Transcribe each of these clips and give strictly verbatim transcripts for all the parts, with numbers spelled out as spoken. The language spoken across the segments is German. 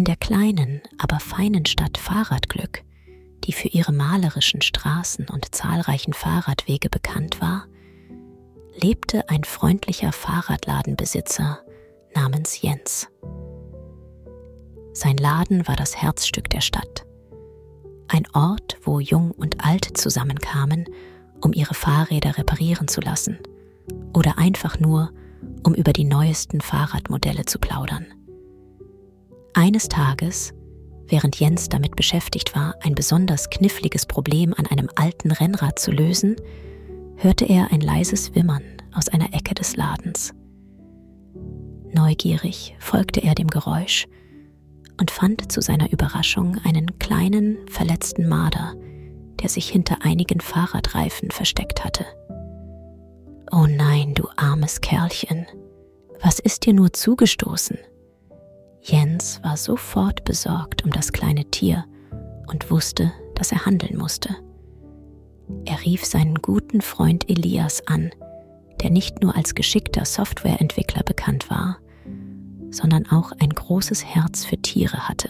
der kleinen, aber feinen Stadt Fahrradglück, die für ihre malerischen Straßen und zahlreichen Fahrradwege bekannt war, lebte ein freundlicher Fahrradladenbesitzer namens Jens. Sein Laden war das Herzstück der Stadt. Ein Ort, wo Jung und Alt zusammenkamen, um ihre Fahrräder reparieren zu lassen oder einfach nur, um über die neuesten Fahrradmodelle zu plaudern. Eines Tages, während Jens damit beschäftigt war, ein besonders kniffliges Problem an einem alten Rennrad zu lösen, hörte er ein leises Wimmern aus einer Ecke des Ladens. Neugierig folgte er dem Geräusch und fand zu seiner Überraschung einen kleinen, verletzten Marder, der sich hinter einigen Fahrradreifen versteckt hatte. »Oh nein, du armes Kerlchen, was ist dir nur zugestoßen?« Jens war sofort besorgt um das kleine Tier und wusste, dass er handeln musste. Er rief seinen guten Freund Elias an, der nicht nur als geschickter Softwareentwickler bekannt war, sondern auch ein großes Herz für Tiere hatte.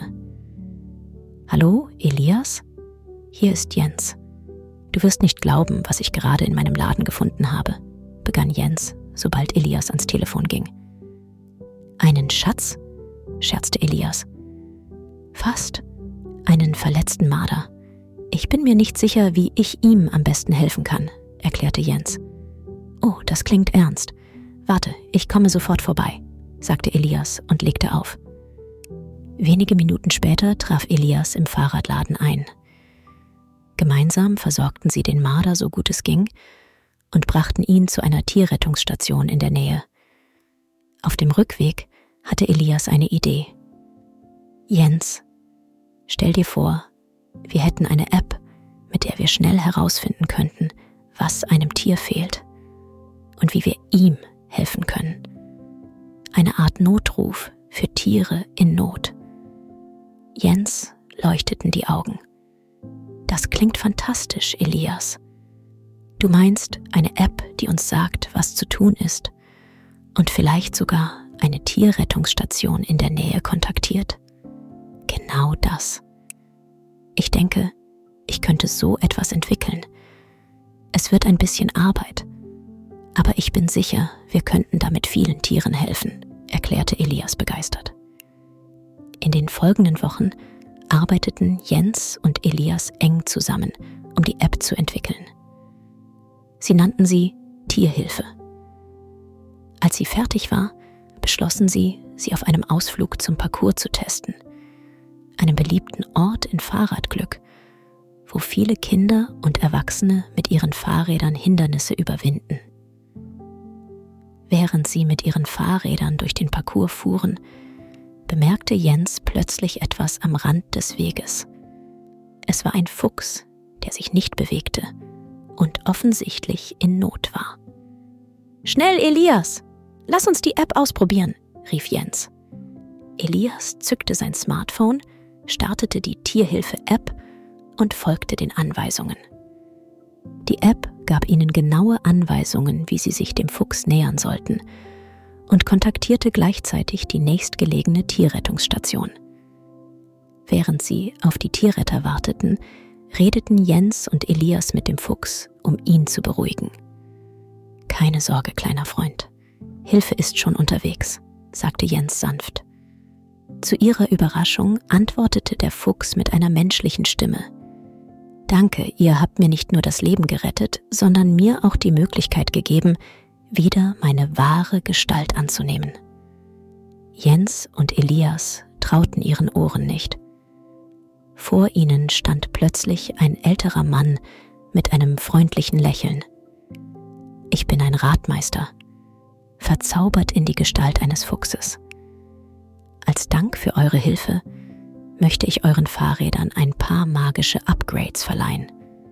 »Hallo, Elias? Hier ist Jens. Du wirst nicht glauben, was ich gerade in meinem Laden gefunden habe«, begann Jens, sobald Elias ans Telefon ging. »Einen Schatz?«, scherzte Elias. »Fast. Einen verletzten Marder. Ich bin mir nicht sicher, wie ich ihm am besten helfen kann«, erklärte Jens. »Oh, das klingt ernst. Warte, ich komme sofort vorbei«, sagte Elias und legte auf. Wenige Minuten später traf Elias im Fahrradladen ein. Gemeinsam versorgten sie den Marder so gut es ging und brachten ihn zu einer Tierrettungsstation in der Nähe. Auf dem Rückweg hatte Elias eine Idee. »Jens, stell dir vor, wir hätten eine App, mit der wir schnell herausfinden könnten, was einem Tier fehlt und wie wir ihm helfen können. Eine Art Notruf für Tiere in Not.« Jens leuchteten die Augen. »Das klingt fantastisch, Elias. Du meinst eine App, die uns sagt, was zu tun ist und vielleicht sogar eine Tierrettungsstation in der Nähe kontaktiert? Genau das. Ich denke, ich könnte so etwas entwickeln. Es wird ein bisschen Arbeit, aber ich bin sicher, wir könnten damit vielen Tieren helfen«, erklärte Elias begeistert. In den folgenden Wochen arbeiteten Jens und Elias eng zusammen, um die App zu entwickeln. Sie nannten sie Tierhilfe. Als sie fertig war, beschlossen sie, sie auf einem Ausflug zum Parcours zu testen, einem beliebten Ort in Fahrradglück, wo viele Kinder und Erwachsene mit ihren Fahrrädern Hindernisse überwinden. Während sie mit ihren Fahrrädern durch den Parcours fuhren, bemerkte Jens plötzlich etwas am Rand des Weges. Es war ein Fuchs, der sich nicht bewegte und offensichtlich in Not war. »Schnell, Elias! Lass uns die App ausprobieren«, rief Jens. Elias zückte sein Smartphone, startete die Tierhilfe-App und folgte den Anweisungen. Die App gab ihnen genaue Anweisungen, wie sie sich dem Fuchs nähern sollten, und kontaktierte gleichzeitig die nächstgelegene Tierrettungsstation. Während sie auf die Tierretter warteten, redeten Jens und Elias mit dem Fuchs, um ihn zu beruhigen. »Keine Sorge, kleiner Freund. Hilfe ist schon unterwegs«, sagte Jens sanft. Zu ihrer Überraschung antwortete der Fuchs mit einer menschlichen Stimme. »Danke, ihr habt mir nicht nur das Leben gerettet, sondern mir auch die Möglichkeit gegeben, wieder meine wahre Gestalt anzunehmen.« Jens und Elias trauten ihren Ohren nicht. Vor ihnen stand plötzlich ein älterer Mann mit einem freundlichen Lächeln. »Ich bin ein Radmeister, verzaubert in die Gestalt eines Fuchses. Als Dank für eure Hilfe möchte ich euren Fahrrädern ein paar magische Upgrades verleihen.«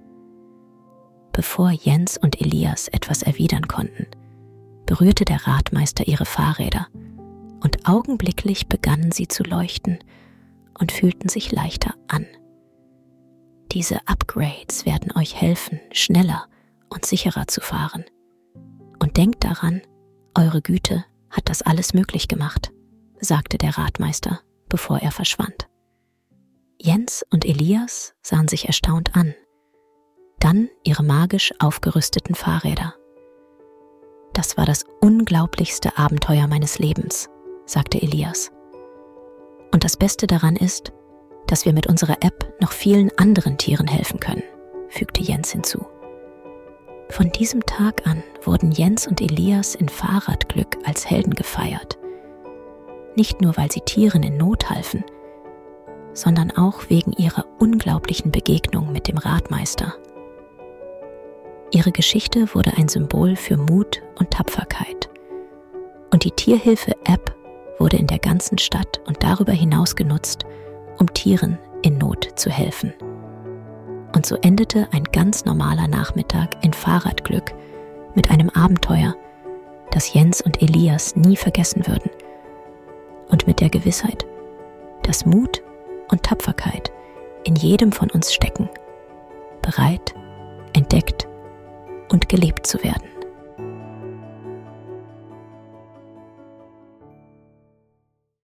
Bevor Jens und Elias etwas erwidern konnten, berührte der Radmeister ihre Fahrräder und augenblicklich begannen sie zu leuchten und fühlten sich leichter an. »Diese Upgrades werden euch helfen, schneller und sicherer zu fahren. Und denkt daran, eure Güte hat das alles möglich gemacht«, sagte der Radmeister, bevor er verschwand. Jens und Elias sahen sich erstaunt an, dann ihre magisch aufgerüsteten Fahrräder. »Das war das unglaublichste Abenteuer meines Lebens«, sagte Elias. »Und das Beste daran ist, dass wir mit unserer App noch vielen anderen Tieren helfen können«, fügte Jens hinzu. Von diesem Tag an wurden Jens und Elias in Fahrradglück als Helden gefeiert. Nicht nur, weil sie Tieren in Not halfen, sondern auch wegen ihrer unglaublichen Begegnung mit dem Radmeister. Ihre Geschichte wurde ein Symbol für Mut und Tapferkeit. Und die Tierhilfe-App wurde in der ganzen Stadt und darüber hinaus genutzt, um Tieren in Not zu helfen. Und so endete ein ganz normaler Nachmittag in Fahrradglück mit einem Abenteuer, das Jens und Elias nie vergessen würden. Und mit der Gewissheit, dass Mut und Tapferkeit in jedem von uns stecken, bereit, entdeckt und gelebt zu werden.